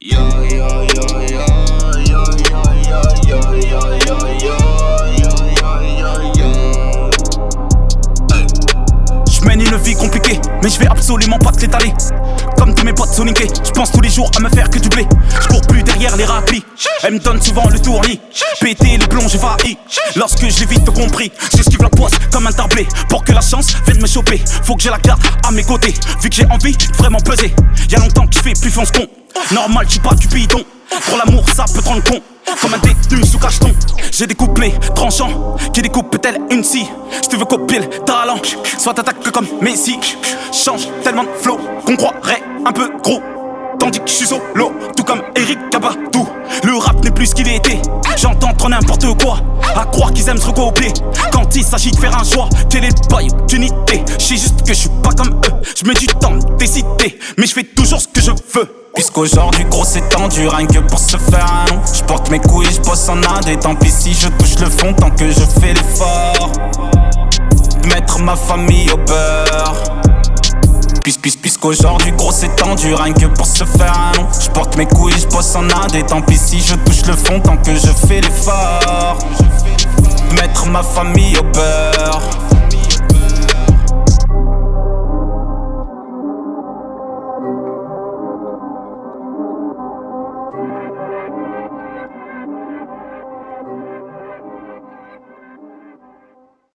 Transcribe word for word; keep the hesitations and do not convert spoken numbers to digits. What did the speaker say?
Yo yo yo yo yo yo yo yo yo yo yo yo yo J'mène une vie compliquée, mais je vais absolument pas te l'étaler. Comme tous mes potes soniqués, j'pense tous les jours à me faire que du blé. J'cours plus derrière les raclis, elle me donne souvent le tournis. Péter les plombs, j'ai failli. Lorsque je l'ai vite compris, j'esquive la poisse comme un tablé. Pour que la chance vienne me choper, faut que j'ai la garde à mes côtés. Vu que j'ai envie de vraiment peser. Y'a longtemps que je fais plus fonce con. Normal, j'suis pas du bidon. Pour l'amour, ça peut te rendre con. Comme un détenu sous cacheton. J'ai des couplets tranchants qui découpent tel une scie. J'te veux copier le talent, soit t'attaques comme Messi. Change tellement de flow qu'on croirait un peu gros. Tandis que je suis solo, tout comme Eric Kabadou. Le rap n'est plus ce qu'il était. J'entends trop n'importe quoi, à croire qu'ils aiment se recopier. Quand il s'agit de faire un choix, quel est le bail d'unité? J'sais juste que je suis pas comme eux. J'mets du temps de décider, mais je fais toujours ce que je veux. Puisqu'aujourd'hui gros c'est tendu, rien que pour se faire un nom. J'porte mes couilles, j'bosse en Inde. Et tant pis si je touche le fond, tant que je fais l'effort de mettre ma famille au beurre. Puis, puis, puisqu'aujourd'hui gros c'est tendu, rien que pour se faire un nom. J'porte mes couilles, j'bosse en Inde. Et tant pis si je touche le fond, tant que je fais l'effort de mettre ma famille au beurre.